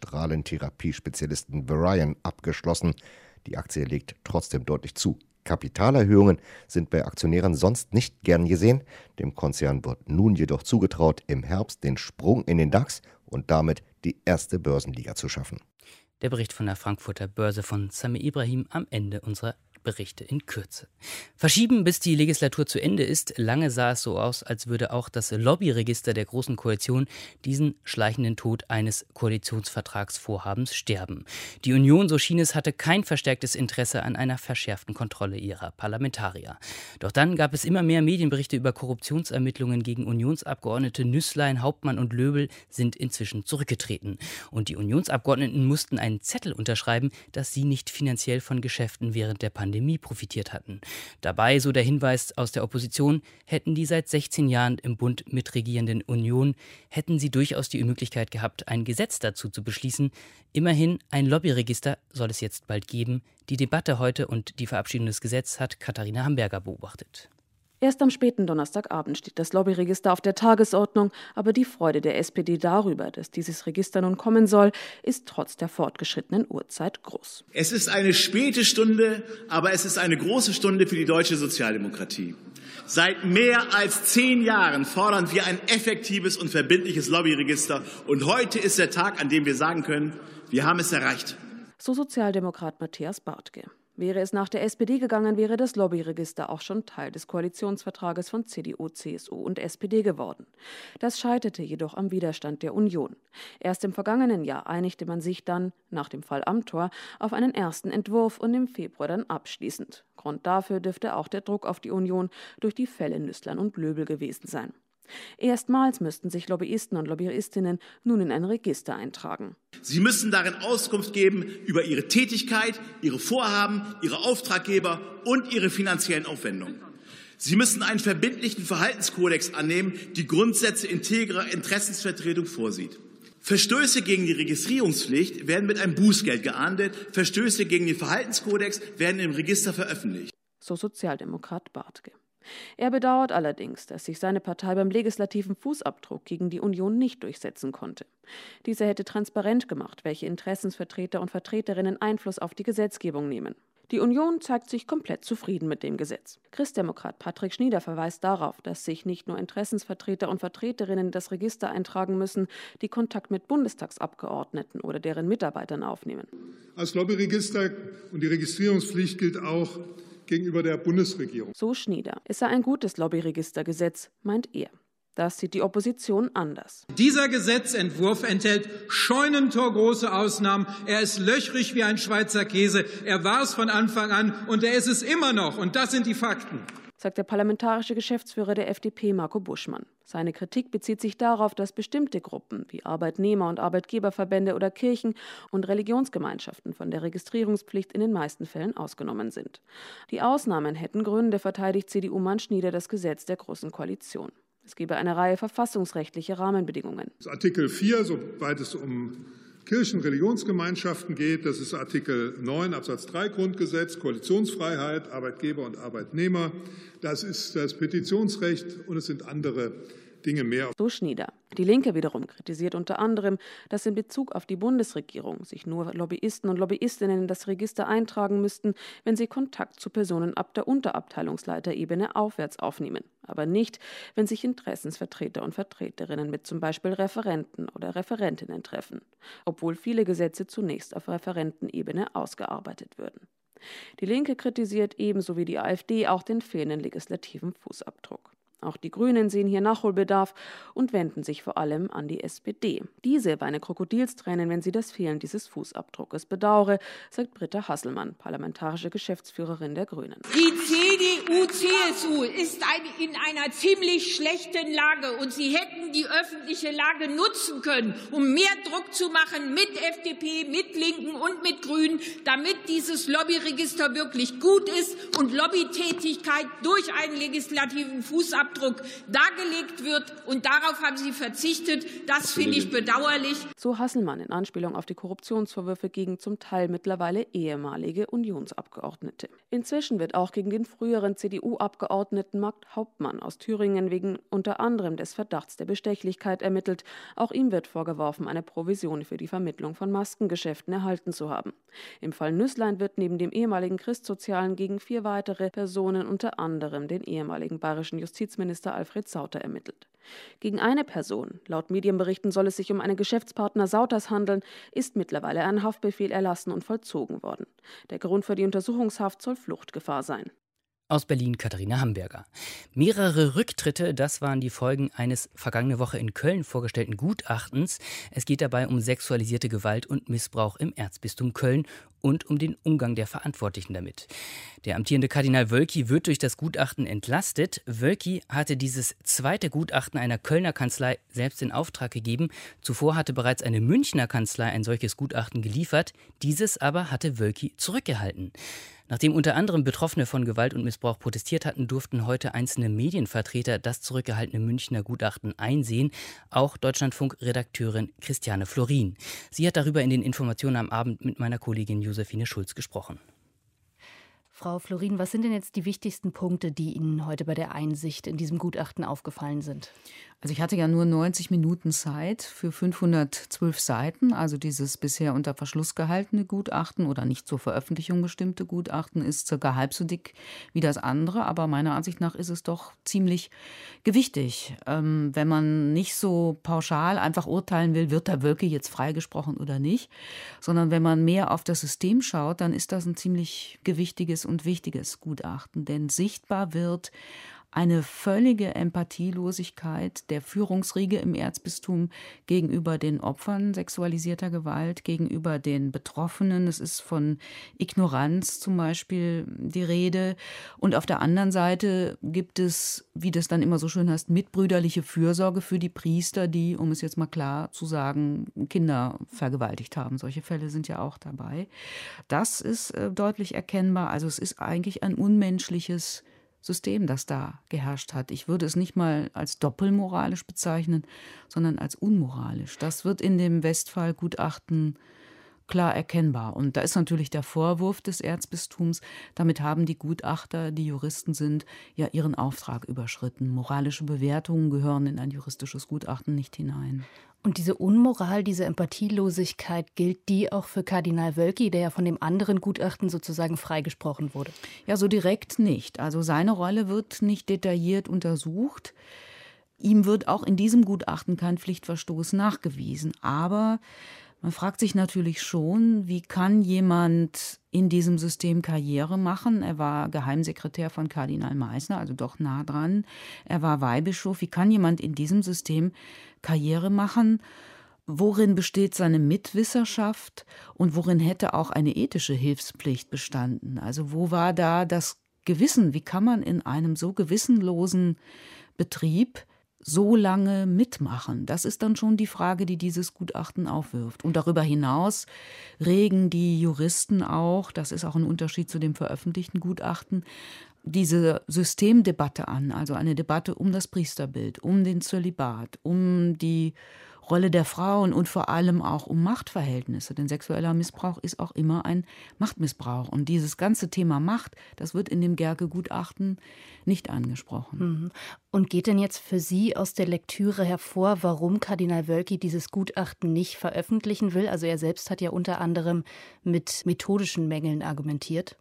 US-Strahlentherapie-Spezialisten Varian abgeschlossen. Die Aktie legt trotzdem deutlich zu. Kapitalerhöhungen sind bei Aktionären sonst nicht gern gesehen. Dem Konzern wird nun jedoch zugetraut, im Herbst den Sprung in den DAX und damit die erste Börsenliga zu schaffen. Der Bericht von der Frankfurter Börse von Sami Ibrahim am Ende unserer Berichte in Kürze. Verschieben, bis die Legislatur zu Ende ist. Lange sah es so aus, als würde auch das Lobbyregister der Großen Koalition diesen schleichenden Tod eines Koalitionsvertragsvorhabens sterben. Die Union, so schien es, hatte kein verstärktes Interesse an einer verschärften Kontrolle ihrer Parlamentarier. Doch dann gab es immer mehr Medienberichte über Korruptionsermittlungen gegen Unionsabgeordnete. Nüßlein, Hauptmann und Löbel sind inzwischen zurückgetreten. Und die Unionsabgeordneten mussten einen Zettel unterschreiben, dass sie nicht finanziell von Geschäften während der Pandemie profitiert hatten. Dabei, so der Hinweis aus der Opposition, hätten die seit 16 Jahren im Bund mitregierenden Union, hätten sie durchaus die Möglichkeit gehabt, ein Gesetz dazu zu beschließen. Immerhin, ein Lobbyregister soll es jetzt bald geben. Die Debatte heute und die Verabschiedung des Gesetzes hat Katharina Hamberger beobachtet. Erst am späten Donnerstagabend steht das Lobbyregister auf der Tagesordnung, aber die Freude der SPD darüber, dass dieses Register nun kommen soll, ist trotz der fortgeschrittenen Uhrzeit groß. Es ist eine späte Stunde, aber es ist eine große Stunde für die deutsche Sozialdemokratie. Seit mehr als 10 Jahren fordern wir ein effektives und verbindliches Lobbyregister. Und heute ist der Tag, an dem wir sagen können, wir haben es erreicht. So Sozialdemokrat Matthias Bartke. Wäre es nach der SPD gegangen, wäre das Lobbyregister auch schon Teil des Koalitionsvertrages von CDU, CSU und SPD geworden. Das scheiterte jedoch am Widerstand der Union. Erst im vergangenen Jahr einigte man sich dann, nach dem Fall Amthor, auf einen ersten Entwurf und im Februar dann abschließend. Grund dafür dürfte auch der Druck auf die Union durch die Fälle Nüßlein und Löbel gewesen sein. Erstmals müssten sich Lobbyisten und Lobbyistinnen nun in ein Register eintragen. Sie müssen darin Auskunft geben über ihre Tätigkeit, ihre Vorhaben, ihre Auftraggeber und ihre finanziellen Aufwendungen. Sie müssen einen verbindlichen Verhaltenskodex annehmen, die Grundsätze integrer Interessensvertretung vorsieht. Verstöße gegen die Registrierungspflicht werden mit einem Bußgeld geahndet. Verstöße gegen den Verhaltenskodex werden im Register veröffentlicht. So Sozialdemokrat Bartke. Er bedauert allerdings, dass sich seine Partei beim legislativen Fußabdruck gegen die Union nicht durchsetzen konnte. Dieser hätte transparent gemacht, welche Interessensvertreter und Vertreterinnen Einfluss auf die Gesetzgebung nehmen. Die Union zeigt sich komplett zufrieden mit dem Gesetz. Christdemokrat Patrick Schnieder verweist darauf, dass sich nicht nur Interessensvertreter und Vertreterinnen in das Register eintragen müssen, die Kontakt mit Bundestagsabgeordneten oder deren Mitarbeitern aufnehmen. Das Lobbyregister und die Registrierungspflicht gilt auch gegenüber der Bundesregierung. So Schnieder. Es sei ein gutes Lobbyregistergesetz, meint er. Das sieht die Opposition anders. Dieser Gesetzentwurf enthält scheunentorgroße Ausnahmen. Er ist löchrig wie ein Schweizer Käse. Er war es von Anfang an und er ist es immer noch. Und das sind die Fakten, sagt der parlamentarische Geschäftsführer der FDP, Marco Buschmann. Seine Kritik bezieht sich darauf, dass bestimmte Gruppen wie Arbeitnehmer- und Arbeitgeberverbände oder Kirchen und Religionsgemeinschaften von der Registrierungspflicht in den meisten Fällen ausgenommen sind. Die Ausnahmen hätten Gründe, verteidigt CDU-Mann Schnieder das Gesetz der Großen Koalition. Es gebe eine Reihe verfassungsrechtlicher Rahmenbedingungen. Artikel 4, soweit es um Kirchen- und Religionsgemeinschaften geht, das ist Artikel 9 Absatz 3 Grundgesetz, Koalitionsfreiheit, Arbeitgeber und Arbeitnehmer. Das ist das Petitionsrecht und es sind andere Dinge mehr. So Schnieder. Die Linke wiederum kritisiert unter anderem, dass in Bezug auf die Bundesregierung sich nur Lobbyisten und Lobbyistinnen in das Register eintragen müssten, wenn sie Kontakt zu Personen ab der Unterabteilungsleiterebene aufwärts aufnehmen, aber nicht, wenn sich Interessensvertreter und Vertreterinnen mit zum Beispiel Referenten oder Referentinnen treffen, obwohl viele Gesetze zunächst auf Referentenebene ausgearbeitet würden. Die Linke kritisiert ebenso wie die AfD auch den fehlenden legislativen Fußabdruck. Auch die Grünen sehen hier Nachholbedarf und wenden sich vor allem an die SPD. Diese weine Krokodilstränen, wenn sie das Fehlen dieses Fußabdruckes bedauere, sagt Britta Hasselmann, parlamentarische Geschäftsführerin der Grünen. Die CDU-CSU ist in einer ziemlich schlechten Lage und sie hätten die öffentliche Lage nutzen können, um mehr Druck zu machen mit FDP, mit Linken und mit Grünen, damit dieses Lobbyregister wirklich gut ist und Lobbytätigkeit durch einen legislativen Fußabdruck Abdruck dargelegt wird. Und darauf haben Sie verzichtet. Das finde ich bedauerlich. So Hasselmann in Anspielung auf die Korruptionsvorwürfe gegen zum Teil mittlerweile ehemalige Unionsabgeordnete. Inzwischen wird auch gegen den früheren CDU-Abgeordneten Marc Hauptmann aus Thüringen wegen unter anderem des Verdachts der Bestechlichkeit ermittelt. Auch ihm wird vorgeworfen, eine Provision für die Vermittlung von Maskengeschäften erhalten zu haben. Im Fall Nüßlein wird neben dem ehemaligen Christsozialen gegen 4 weitere Personen, unter anderem den ehemaligen bayerischen Justizminister Alfred Sauter, ermittelt. Gegen eine Person, laut Medienberichten soll es sich um einen Geschäftspartner Sauters handeln, ist mittlerweile ein Haftbefehl erlassen und vollzogen worden. Der Grund für die Untersuchungshaft soll Fluchtgefahr sein. Aus Berlin Katharina Hamburger. Mehrere Rücktritte, das waren die Folgen eines vergangene Woche in Köln vorgestellten Gutachtens. Es geht dabei um sexualisierte Gewalt und Missbrauch im Erzbistum Köln und um den Umgang der Verantwortlichen damit. Der amtierende Kardinal Wölki wird durch das Gutachten entlastet. Wölki hatte dieses zweite Gutachten einer Kölner Kanzlei selbst in Auftrag gegeben. Zuvor hatte bereits eine Münchner Kanzlei ein solches Gutachten geliefert. Dieses aber hatte Wölki zurückgehalten. Nachdem unter anderem Betroffene von Gewalt und Missbrauch protestiert hatten, durften heute einzelne Medienvertreter das zurückgehaltene Münchner Gutachten einsehen. Auch Deutschlandfunk-Redakteurin Christiane Florin. Sie hat darüber in den Informationen am Abend mit meiner Kollegin Josephine Schulz gesprochen. Frau Florin, was sind denn jetzt die wichtigsten Punkte, die Ihnen heute bei der Einsicht in diesem Gutachten aufgefallen sind? Also ich hatte ja nur 90 Minuten Zeit für 512 Seiten. Also dieses bisher unter Verschluss gehaltene Gutachten oder nicht zur Veröffentlichung bestimmte Gutachten ist circa halb so dick wie das andere. Aber meiner Ansicht nach ist es doch ziemlich gewichtig. Wenn man nicht so pauschal einfach urteilen will, wird der Wölki jetzt freigesprochen oder nicht, sondern wenn man mehr auf das System schaut, dann ist das ein ziemlich gewichtiges und wichtiges Gutachten. Denn sichtbar wird eine völlige Empathielosigkeit der Führungsriege im Erzbistum gegenüber den Opfern sexualisierter Gewalt, gegenüber den Betroffenen. Es ist von Ignoranz zum Beispiel die Rede. Und auf der anderen Seite gibt es, wie das dann immer so schön heißt, mitbrüderliche Fürsorge für die Priester, die, um es jetzt mal klar zu sagen, Kinder vergewaltigt haben. Solche Fälle sind ja auch dabei. Das ist deutlich erkennbar. Also es ist eigentlich ein unmenschliches System, das da geherrscht hat. Ich würde es nicht mal als doppelmoralisch bezeichnen, sondern als unmoralisch. Das wird in dem Westphal-Gutachten klar erkennbar. Und da ist natürlich der Vorwurf des Erzbistums, damit haben die Gutachter, die Juristen sind, ja ihren Auftrag überschritten. Moralische Bewertungen gehören in ein juristisches Gutachten nicht hinein. Und diese Unmoral, diese Empathielosigkeit, gilt die auch für Kardinal Wölki, der ja von dem anderen Gutachten sozusagen freigesprochen wurde? Ja, so direkt nicht. Also seine Rolle wird nicht detailliert untersucht. Ihm wird auch in diesem Gutachten kein Pflichtverstoß nachgewiesen. Aber man fragt sich natürlich schon, wie kann jemand in diesem System Karriere machen? Er war Geheimsekretär von Kardinal Meissner, also doch nah dran. Er war Weihbischof. Wie kann jemand in diesem System Karriere machen? Worin besteht seine Mitwisserschaft und worin hätte auch eine ethische Hilfspflicht bestanden? Also wo war da das Gewissen? Wie kann man in einem so gewissenlosen Betrieb so lange mitmachen? Das ist dann schon die Frage, die dieses Gutachten aufwirft. Und darüber hinaus regen die Juristen auch, das ist auch ein Unterschied zu dem veröffentlichten Gutachten, diese Systemdebatte an, also eine Debatte um das Priesterbild, um den Zölibat, um die Rolle der Frauen und vor allem auch um Machtverhältnisse. Denn sexueller Missbrauch ist auch immer ein Machtmissbrauch. Und dieses ganze Thema Macht, das wird in dem Gerke-Gutachten nicht angesprochen. Und geht denn jetzt für Sie aus der Lektüre hervor, warum Kardinal Wölki dieses Gutachten nicht veröffentlichen will? Also er selbst hat ja unter anderem mit methodischen Mängeln argumentiert.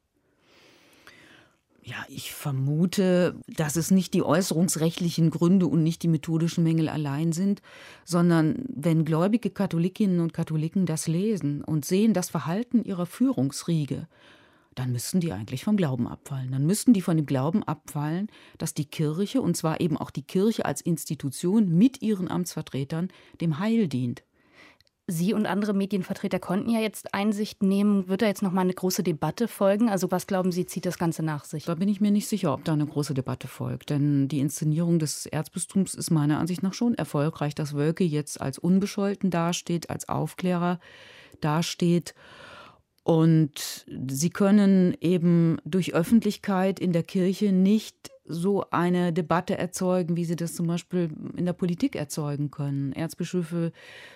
Ja, ich vermute, dass es nicht die äußerungsrechtlichen Gründe und nicht die methodischen Mängel allein sind, sondern wenn gläubige Katholikinnen und Katholiken das lesen und sehen das Verhalten ihrer Führungsriege, dann müssten die eigentlich vom Glauben abfallen. Dann müssten die von dem Glauben abfallen, dass die Kirche, und zwar eben auch die Kirche als Institution mit ihren Amtsvertretern, dem Heil dient. Sie und andere Medienvertreter konnten ja jetzt Einsicht nehmen. Wird da jetzt noch mal eine große Debatte folgen? Also was glauben Sie, zieht das Ganze nach sich? Da bin ich mir nicht sicher, ob da eine große Debatte folgt. Denn die Inszenierung des Erzbistums ist meiner Ansicht nach schon erfolgreich, dass Wölki jetzt als unbescholten dasteht, als Aufklärer dasteht. Und sie können eben durch Öffentlichkeit in der Kirche nicht so eine Debatte erzeugen, wie sie das zum Beispiel in der Politik erzeugen können. Erzbischöfe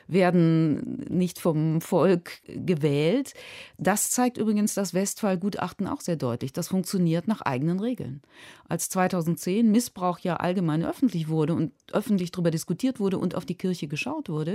werden nicht vom Volk gewählt. Das zeigt übrigens das Westphal-Gutachten auch sehr deutlich. Das funktioniert nach eigenen Regeln. Als 2010 Missbrauch ja allgemein öffentlich wurde und öffentlich darüber diskutiert wurde und auf die Kirche geschaut wurde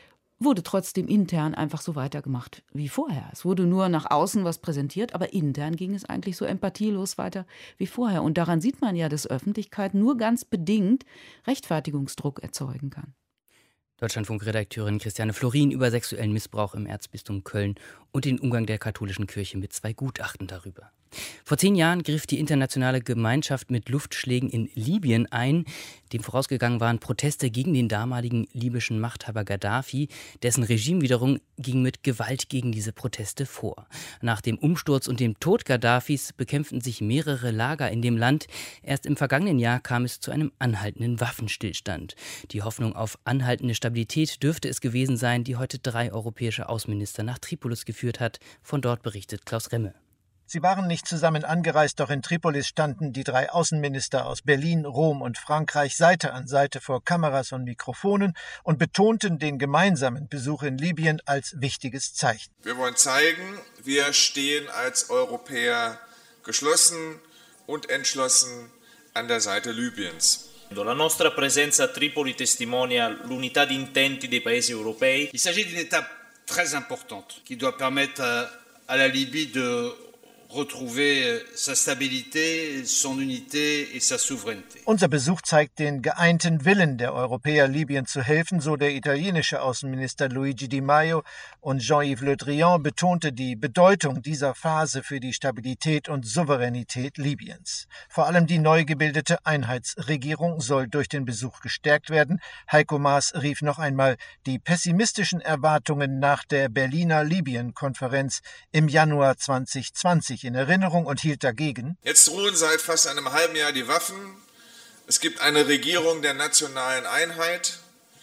trotzdem intern einfach so weitergemacht wie vorher. Es wurde nur nach außen was präsentiert, aber intern ging es eigentlich so empathielos weiter wie vorher. Und daran sieht man ja, dass Öffentlichkeit nur ganz bedingt Rechtfertigungsdruck erzeugen kann. Deutschlandfunk-Redakteurin Christiane Florin über sexuellen Missbrauch im Erzbistum Köln und den Umgang der katholischen Kirche mit 2 Gutachten darüber. Vor 10 Jahren griff die internationale Gemeinschaft mit Luftschlägen in Libyen ein. Dem vorausgegangen waren Proteste gegen den damaligen libyschen Machthaber Gaddafi. Dessen Regime wiederum ging mit Gewalt gegen diese Proteste vor. Nach dem Umsturz und dem Tod Gaddafis bekämpften sich mehrere Lager in dem Land. Erst im vergangenen Jahr kam es zu einem anhaltenden Waffenstillstand. Die Hoffnung auf anhaltende Stabilität dürfte es gewesen sein, die heute 3 europäische Außenminister nach Tripolis geführt hat. Von dort berichtet Klaus Remme. Sie waren nicht zusammen angereist, doch in Tripolis standen die 3 Außenminister aus Berlin, Rom und Frankreich Seite an Seite vor Kameras und Mikrofonen und betonten den gemeinsamen Besuch in Libyen als wichtiges Zeichen. Wir wollen zeigen, wir stehen als Europäer geschlossen und entschlossen an der Seite Libyens. La nostra presenza a Tripoli testimonia l'unità di intenti dei paesi europei. Il s'agit d'une étape très importante qui doit permettre à la Libye de retrouver sa stabilité, son unité et sa souveraineté. Unser Besuch zeigt den geeinten Willen der Europäer, Libyen zu helfen, so der italienische Außenminister Luigi Di Maio, und Jean-Yves Le Drian betonte die Bedeutung dieser Phase für die Stabilität und Souveränität Libyens. Vor allem die neu gebildete Einheitsregierung soll durch den Besuch gestärkt werden. Heiko Maas rief noch einmal die pessimistischen Erwartungen nach der Berliner Libyen-Konferenz im Januar 2020 in Erinnerung und hielt dagegen: Jetzt ruhen seit fast einem halben Jahr die Waffen. Es gibt eine Regierung der nationalen Einheit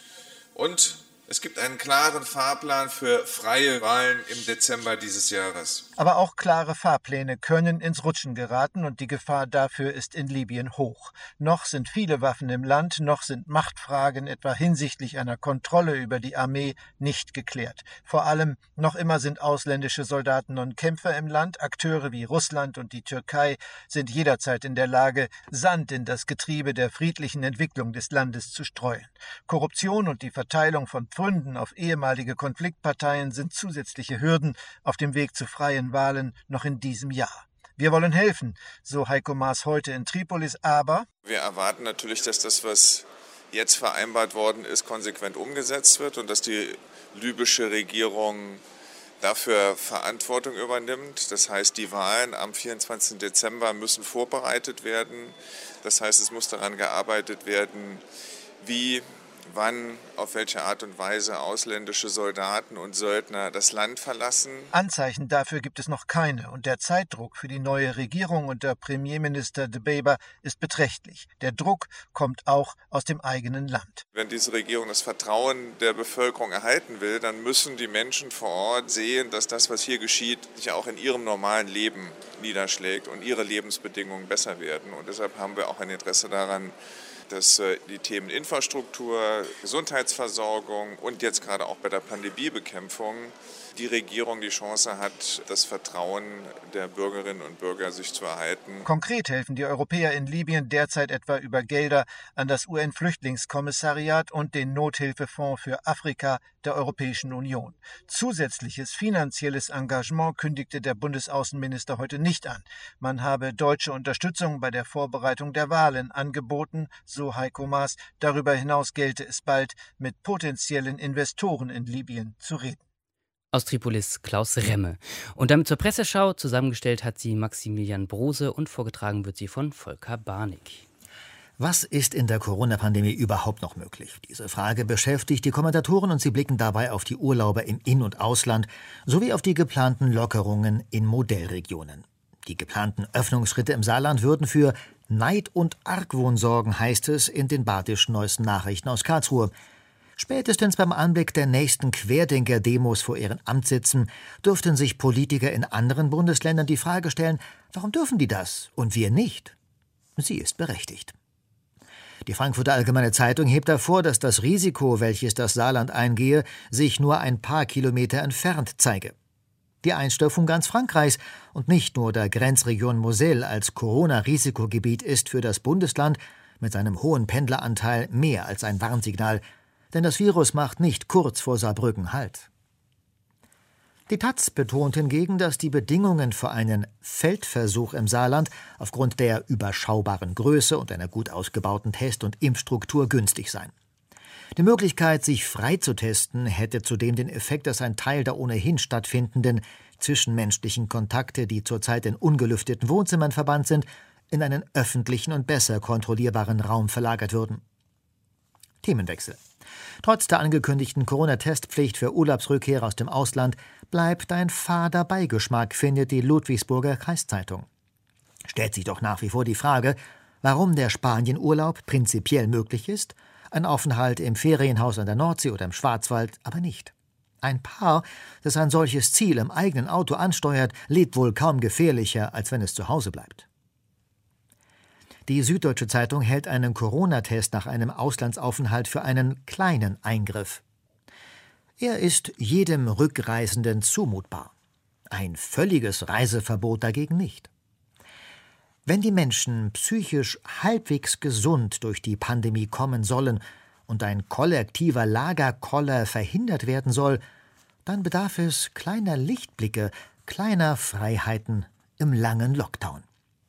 und es gibt einen klaren Fahrplan für freie Wahlen im Dezember dieses Jahres. Aber auch klare Fahrpläne können ins Rutschen geraten und die Gefahr dafür ist in Libyen hoch. Noch sind viele Waffen im Land, noch sind Machtfragen etwa hinsichtlich einer Kontrolle über die Armee nicht geklärt. Vor allem noch immer sind ausländische Soldaten und Kämpfer im Land. Akteure wie Russland und die Türkei sind jederzeit in der Lage, Sand in das Getriebe der friedlichen Entwicklung des Landes zu streuen. Korruption und die Verteilung von Pfründen auf ehemalige Konfliktparteien sind zusätzliche Hürden auf dem Weg zu freien Wahlen noch in diesem Jahr. Wir wollen helfen, so Heiko Maas heute in Tripolis, aber wir erwarten natürlich, dass das, was jetzt vereinbart worden ist, konsequent umgesetzt wird und dass die libysche Regierung dafür Verantwortung übernimmt. Das heißt, die Wahlen am 24. Dezember müssen vorbereitet werden. Das heißt, es muss daran gearbeitet werden, wie, wann, auf welche Art und Weise ausländische Soldaten und Söldner das Land verlassen. Anzeichen dafür gibt es noch keine und der Zeitdruck für die neue Regierung unter Premierminister Dbeibah ist beträchtlich. Der Druck kommt auch aus dem eigenen Land. Wenn diese Regierung das Vertrauen der Bevölkerung erhalten will, dann müssen die Menschen vor Ort sehen, dass das, was hier geschieht, sich auch in ihrem normalen Leben niederschlägt und ihre Lebensbedingungen besser werden. Und deshalb haben wir auch ein Interesse daran, dass die Themen Infrastruktur, Gesundheitsversorgung und jetzt gerade auch bei der Pandemiebekämpfung die Regierung die Chance hat, das Vertrauen der Bürgerinnen und Bürger sich zu erhalten. Konkret helfen die Europäer in Libyen derzeit etwa über Gelder an das UN-Flüchtlingskommissariat und den Nothilfefonds für Afrika der Europäischen Union. Zusätzliches finanzielles Engagement kündigte der Bundesaußenminister heute nicht an. Man habe deutsche Unterstützung bei der Vorbereitung der Wahlen angeboten, so Heiko Maas. Darüber hinaus gelte es bald, mit potenziellen Investoren in Libyen zu reden. Aus Tripolis Klaus Remme. Und damit zur Presseschau, zusammengestellt hat sie Maximilian Brose und vorgetragen wird sie von Volker Barnig. Was ist in der Corona-Pandemie überhaupt noch möglich? Diese Frage beschäftigt die Kommentatoren und sie blicken dabei auf die Urlauber im In- und Ausland sowie auf die geplanten Lockerungen in Modellregionen. Die geplanten Öffnungsschritte im Saarland würden für Neid und Argwohn sorgen, heißt es in den badischen neuesten Nachrichten aus Karlsruhe. Spätestens beim Anblick der nächsten Querdenker-Demos vor ihren Amtssitzen dürften sich Politiker in anderen Bundesländern die Frage stellen, warum dürfen die das und wir nicht? Sie ist berechtigt. Die Frankfurter Allgemeine Zeitung hebt hervor, dass das Risiko, welches das Saarland eingehe, sich nur ein paar Kilometer entfernt zeige. Die Einstufung ganz Frankreichs und nicht nur der Grenzregion Moselle als Corona-Risikogebiet ist für das Bundesland mit seinem hohen Pendleranteil mehr als ein Warnsignal, denn das Virus macht nicht kurz vor Saarbrücken Halt. Die taz betont hingegen, dass die Bedingungen für einen Feldversuch im Saarland aufgrund der überschaubaren Größe und einer gut ausgebauten Test- und Impfstruktur günstig seien. Die Möglichkeit, sich frei zu testen, hätte zudem den Effekt, dass ein Teil der ohnehin stattfindenden zwischenmenschlichen Kontakte, die zurzeit in ungelüfteten Wohnzimmern verbannt sind, in einen öffentlichen und besser kontrollierbaren Raum verlagert würden. Themenwechsel. Trotz der angekündigten Corona-Testpflicht für Urlaubsrückkehrer aus dem Ausland bleibt ein fader Beigeschmack, findet die Ludwigsburger Kreiszeitung. Stellt sich doch nach wie vor die Frage, warum der Spanienurlaub prinzipiell möglich ist, ein Aufenthalt im Ferienhaus an der Nordsee oder im Schwarzwald aber nicht. Ein Paar, das ein solches Ziel im eigenen Auto ansteuert, lebt wohl kaum gefährlicher, als wenn es zu Hause bleibt. Die Süddeutsche Zeitung hält einen Corona-Test nach einem Auslandsaufenthalt für einen kleinen Eingriff. Er ist jedem Rückreisenden zumutbar. Ein völliges Reiseverbot dagegen nicht. Wenn die Menschen psychisch halbwegs gesund durch die Pandemie kommen sollen und ein kollektiver Lagerkoller verhindert werden soll, dann bedarf es kleiner Lichtblicke, kleiner Freiheiten im langen Lockdown.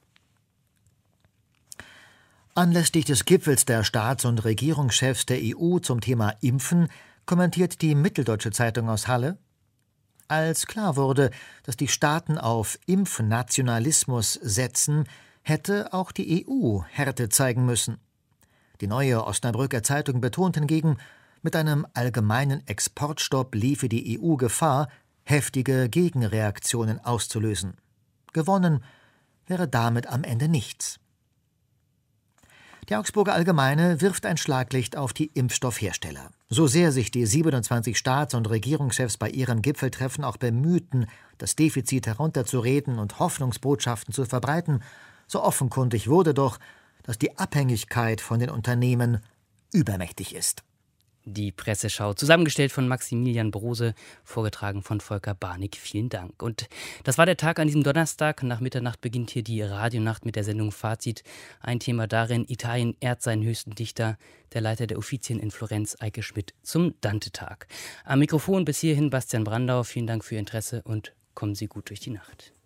Anlässlich des Gipfels der Staats- und Regierungschefs der EU zum Thema Impfen kommentiert die Mitteldeutsche Zeitung aus Halle: Als klar wurde, dass die Staaten auf Impfnationalismus setzen, hätte auch die EU Härte zeigen müssen. Die Neue Osnabrücker Zeitung betont hingegen, mit einem allgemeinen Exportstopp liefe die EU Gefahr, heftige Gegenreaktionen auszulösen. Gewonnen wäre damit am Ende nichts. Die Augsburger Allgemeine wirft ein Schlaglicht auf die Impfstoffhersteller. So sehr sich die 27 Staats- und Regierungschefs bei ihrem Gipfeltreffen auch bemühten, das Defizit herunterzureden und Hoffnungsbotschaften zu verbreiten, so offenkundig wurde doch, dass die Abhängigkeit von den Unternehmen übermächtig ist. Die Presseschau, zusammengestellt von Maximilian Brose, vorgetragen von Volker Barnig. Vielen Dank. Und das war der Tag an diesem Donnerstag. Nach Mitternacht beginnt hier die Radionacht mit der Sendung Fazit. Ein Thema darin: Italien ehrt seinen höchsten Dichter, der Leiter der Uffizien in Florenz, Eike Schmidt, zum Dante-Tag. Am Mikrofon bis hierhin Bastian Brandau. Vielen Dank für Ihr Interesse und kommen Sie gut durch die Nacht.